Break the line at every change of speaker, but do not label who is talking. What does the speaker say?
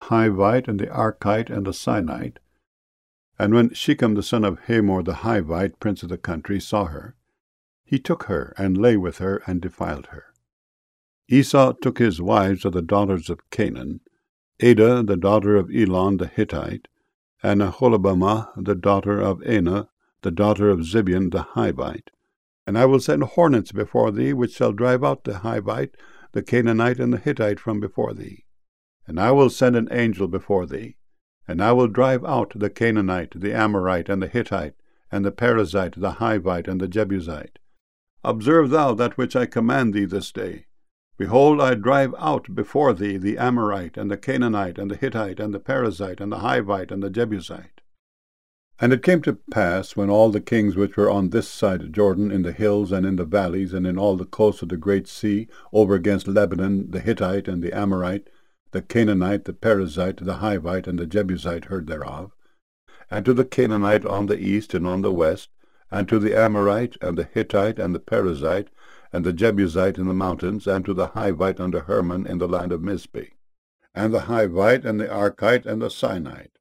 Hivite, and the Archite, and the Sinite. And when Shechem the son of Hamor the Hivite, prince of the country, saw her, he took her, and lay with her, and defiled her. Esau took his wives of the daughters of Canaan, Adah the daughter of Elon the Hittite, and Aholibamah the daughter of Anah, the daughter of Zibeon the Hivite. And I will send hornets before thee, which shall drive out the Hivite, the Canaanite, and the Hittite from before thee. And I will send an angel before thee, and I will drive out the Canaanite, the Amorite, and the Hittite, and the Perizzite, the Hivite, and the Jebusite. Observe thou that which I command thee this day. Behold, I drive out before thee the Amorite, and the Canaanite, and the Hittite, and the Perizzite, and the Hivite, and the Jebusite. And it came to pass, when all the kings which were on this side Jordan, in the hills, and in the valleys, and in all the coasts of the great sea, over against Lebanon, the Hittite, and the Amorite, the Canaanite, the Perizzite, the Hivite, and the Jebusite heard thereof, and to the Canaanite on the east and on the west, and to the Amorite, and the Hittite, and the Perizzite, and the Jebusite in the mountains, and to the Hivite under Hermon in the land of Mizpeh, and the Hivite, and the Archite, and the Sinite,